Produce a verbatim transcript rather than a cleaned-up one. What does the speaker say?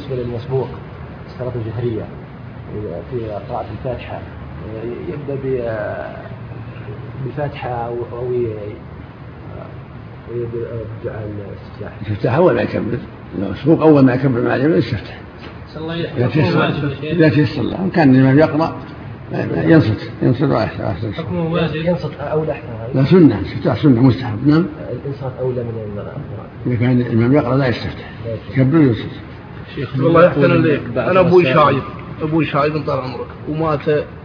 بالنسبة للمسبوق الصلاة الجهرية في قراءة الفاتحة يبدأ بالفاتحة أو يبدأ الاستفتاح؟ الاستفتاح أول ما يكبر، المسبوق أول ما يكبر مع الإمام يستفتح إذا تيسر له. كان الإمام يقرأ ينصت ينصت ويحسن. حكمه واجب ينصت أولى أحسن؟ لا سنة، استفتاح سنة مستحب. نعم الإنصات أولى من القراءة. إذا كان الإمام يقرأ لا يستفتح، يكبر وينصت. شيخ والله يحسن لك، أنا أبوي شايب أبوي شايب طال عمرك ومات